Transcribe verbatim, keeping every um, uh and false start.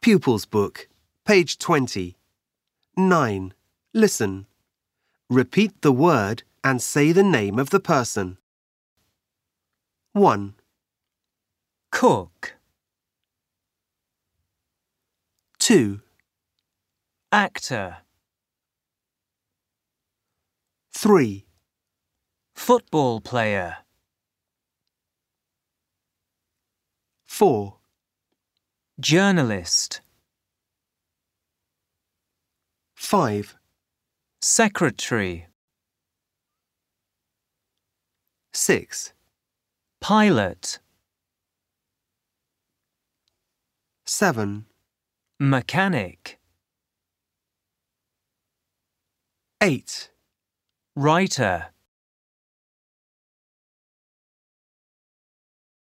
Pupils Book, page twenty. nine. Listen. Repeat the word and say the name of the person. one. Cook, two. actor, three. football player, four. journalist, five. secretary, six. pilot, seven. mechanic, eight. writer.